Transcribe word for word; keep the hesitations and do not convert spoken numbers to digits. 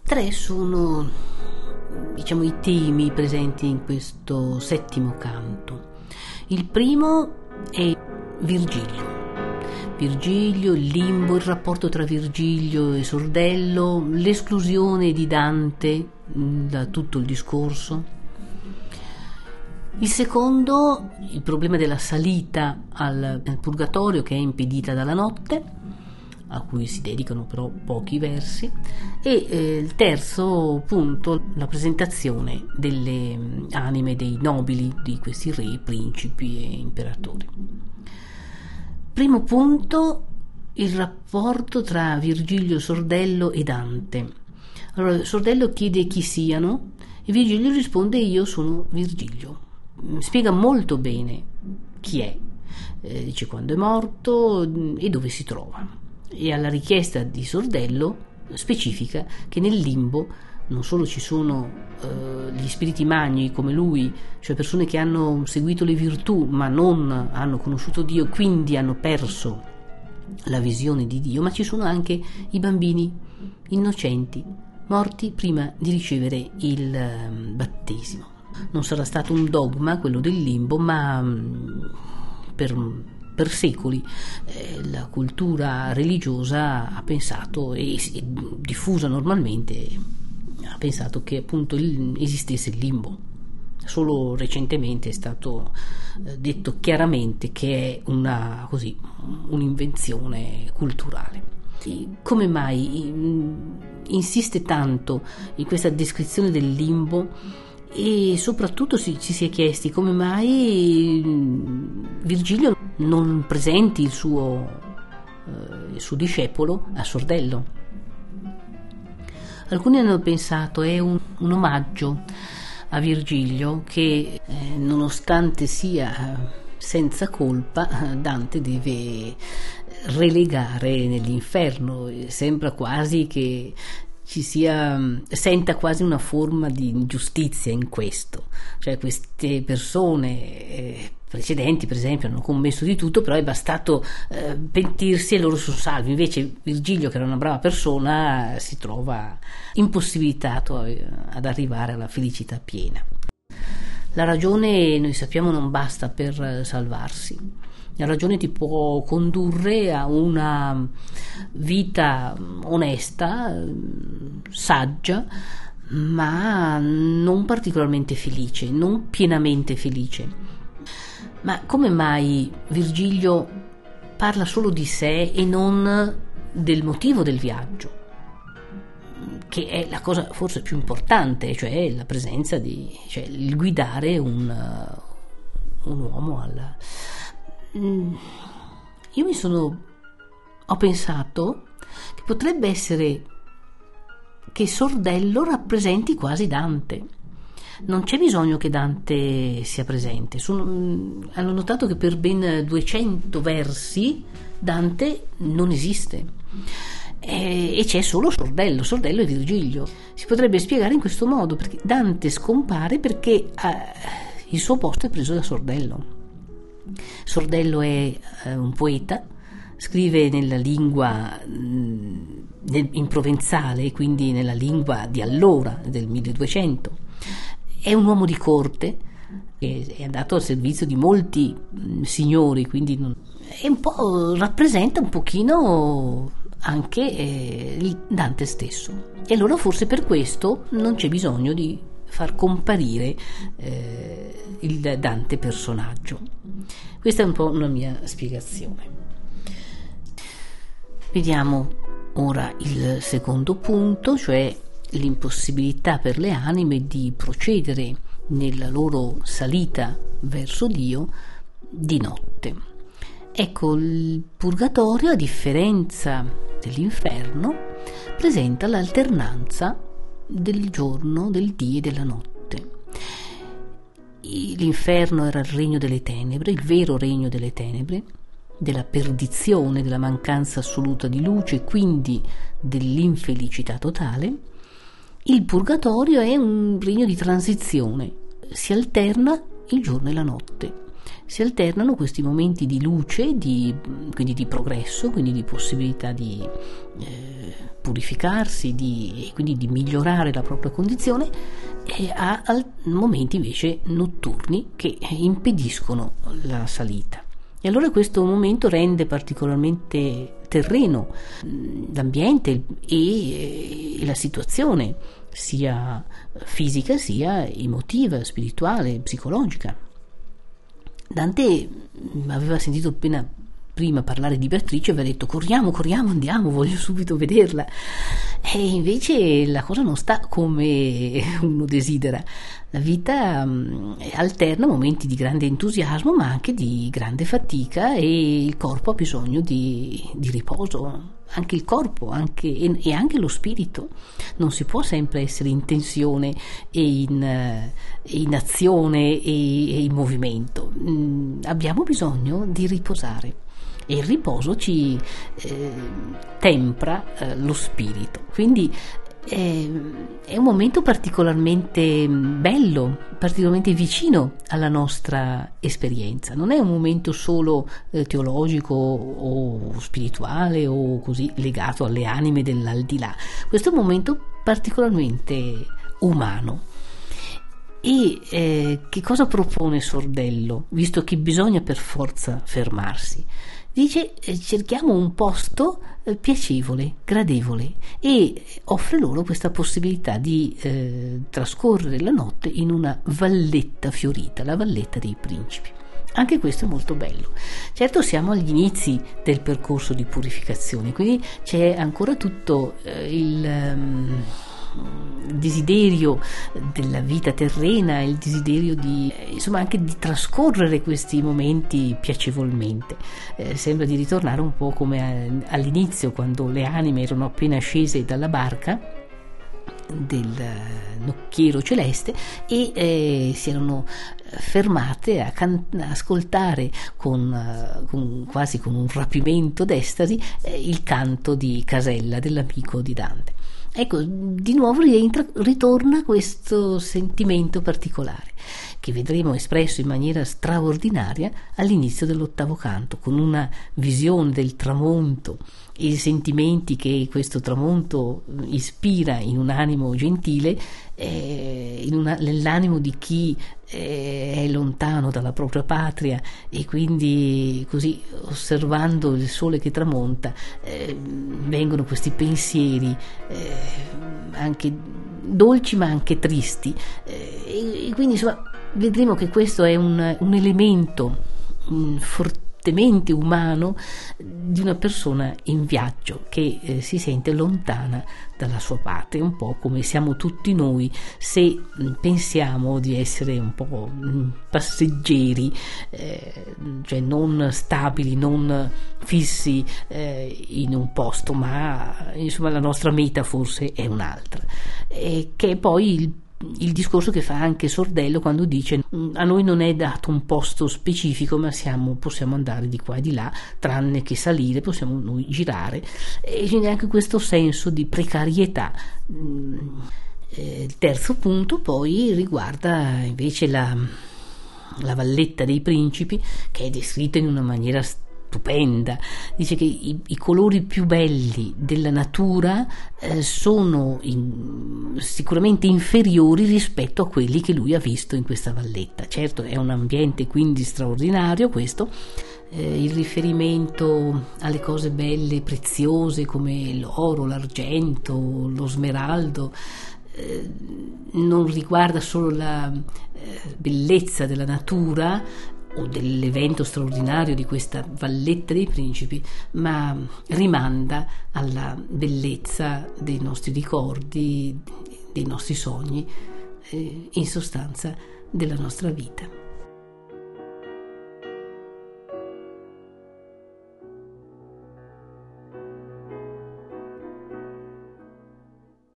Tre sono, diciamo, i temi presenti in questo settimo canto. Il primo è Virgilio. Virgilio, il limbo, il rapporto tra Virgilio e Sordello, l'esclusione di Dante da tutto il discorso. Il secondo, il problema della salita al, al purgatorio, che è impedita dalla notte, a cui si dedicano però pochi versi, e eh, il terzo punto, la presentazione delle anime dei nobili di questi re, principi e imperatori. Primo punto, il rapporto tra Virgilio, Sordello e Dante. Allora, Sordello chiede chi siano e Virgilio risponde: io sono Virgilio. Spiega molto bene chi è, eh, dice quando è morto e dove si trova. E alla richiesta di Sordello specifica che nel limbo non solo ci sono eh, gli spiriti magni come lui, cioè persone che hanno seguito le virtù ma non hanno conosciuto Dio, quindi hanno perso la visione di Dio, ma ci sono anche i bambini innocenti morti prima di ricevere il eh, battesimo. Non sarà stato un dogma quello del limbo, ma mh, per Per secoli eh, la cultura religiosa ha pensato, e, e diffusa normalmente, ha pensato che appunto il, esistesse il limbo. Solo recentemente è stato eh, detto chiaramente che è una, così, un'invenzione culturale. E come mai in, insiste tanto in questa descrizione del limbo? E soprattutto si, ci si è chiesti come mai Virgilio non presenti il suo, eh, il suo discepolo a Sordello. Alcuni hanno pensato è un, un omaggio a Virgilio che eh, nonostante sia senza colpa, Dante deve relegare nell'inferno. Sembra quasi che ci sia, senta quasi una forma di ingiustizia in questo, cioè queste persone eh, precedenti per esempio hanno commesso di tutto, però è bastato eh, pentirsi e loro sono salvi. Invece Virgilio, che era una brava persona, si trova impossibilitato ad arrivare alla felicità piena. La ragione, noi sappiamo, non basta per salvarsi. La ragione ti può condurre a una vita onesta, saggia, ma non particolarmente felice, non pienamente felice. Ma come mai Virgilio parla solo di sé e non del motivo del viaggio, che è la cosa forse più importante, cioè la presenza di, cioè il guidare un, un uomo alla... Io mi sono ho pensato che potrebbe essere che Sordello rappresenti quasi Dante. Non c'è bisogno che Dante sia presente. Sono, hanno notato che per ben duecento versi Dante non esiste e, e c'è solo Sordello, Sordello e Virgilio. Si potrebbe spiegare in questo modo, perché Dante scompare perché eh, il suo posto è preso da Sordello. Sordello è eh, un poeta, scrive nella lingua nel, in provenzale, quindi nella lingua di allora, del milleduecento. È un uomo di corte, è andato al servizio di molti mh, signori, quindi non, è un po', rappresenta un pochino anche eh, il Dante stesso. E allora forse per questo non c'è bisogno di far comparire eh, il Dante personaggio. Questa è un po' una mia spiegazione. Vediamo ora il secondo punto, cioè l'impossibilità per le anime di procedere nella loro salita verso Dio di notte. Ecco, il purgatorio, a differenza dell'inferno, presenta l'alternanza del giorno, del dì e della notte. L'inferno era il regno delle tenebre, il vero regno delle tenebre, della perdizione, della mancanza assoluta di luce, quindi dell'infelicità totale. Il purgatorio è un regno di transizione, si alterna il giorno e la notte, si alternano questi momenti di luce, di, quindi di progresso, quindi di possibilità di eh, purificarsi, di, e quindi di migliorare la propria condizione, e a, a momenti invece notturni che impediscono la salita. E allora questo momento rende particolarmente terreno l'ambiente e, e la situazione, sia fisica sia emotiva, spirituale, psicologica. Dante aveva sentito appena prima parlare di Beatrice e aveva detto corriamo, corriamo, andiamo, voglio subito vederla. E invece la cosa non sta come uno desidera. La vita mh, alterna momenti di grande entusiasmo ma anche di grande fatica, e il corpo ha bisogno di, di riposo, anche il corpo anche, e, e anche lo spirito. Non si può sempre essere in tensione e in, eh, in azione e, e in movimento. Mh, abbiamo bisogno di riposare. E il riposo ci eh, tempra eh, lo spirito, quindi eh, è un momento particolarmente bello, particolarmente vicino alla nostra esperienza. Non è un momento solo eh, teologico o spirituale o così legato alle anime dell'aldilà. Questo è un momento particolarmente umano. E eh, che cosa propone Sordello, visto che bisogna per forza fermarsi? Dice eh, cerchiamo un posto eh, piacevole, gradevole, e offre loro questa possibilità di eh, trascorrere la notte in una valletta fiorita, la valletta dei principi. Anche questo è molto bello. Certo, siamo agli inizi del percorso di purificazione, quindi c'è ancora tutto eh, il... Um, il desiderio della vita terrena, il desiderio di insomma anche di trascorrere questi momenti piacevolmente. Eh, sembra di ritornare un po' come a, all'inizio, quando le anime erano appena scese dalla barca del nocchiero celeste e eh, si erano fermate a, can- a ascoltare con, uh, con quasi con un rapimento d'estasi eh, il canto di Casella, dell'amico di Dante. Ecco, di nuovo rientra, ritorna questo sentimento particolare che vedremo espresso in maniera straordinaria all'inizio dell'ottavo canto, con una visione del tramonto e i sentimenti che questo tramonto ispira in un animo gentile, eh, in una, nell'animo di chi eh, è lontano dalla propria patria, e quindi così, osservando il sole che tramonta, eh, vengono questi pensieri eh, anche dolci ma anche tristi, eh, e, e quindi insomma vedremo che questo è un, un elemento um, fortemente umano di una persona in viaggio che eh, si sente lontana dalla sua patria, un po' come siamo tutti noi se mh, pensiamo di essere un po' mh, passeggeri, eh, cioè non stabili, non fissi eh, in un posto, ma insomma la nostra meta forse è un'altra, e che è poi il il discorso che fa anche Sordello quando dice a noi non è dato un posto specifico, ma siamo, possiamo andare di qua e di là, tranne che salire possiamo noi girare, e quindi anche questo senso di precarietà. Il terzo punto poi riguarda invece la, la valletta dei principi, che è descritta in una maniera stupenda. Dice che i, i colori più belli della natura eh, sono in, sicuramente inferiori rispetto a quelli che lui ha visto in questa valletta. Certo, è un ambiente quindi straordinario questo, eh, il riferimento alle cose belle, preziose come l'oro, l'argento, lo smeraldo, eh, non riguarda solo la eh, bellezza della natura o dell'evento straordinario di questa valletta dei principi, ma rimanda alla bellezza dei nostri ricordi, dei nostri sogni, eh, in sostanza della nostra vita.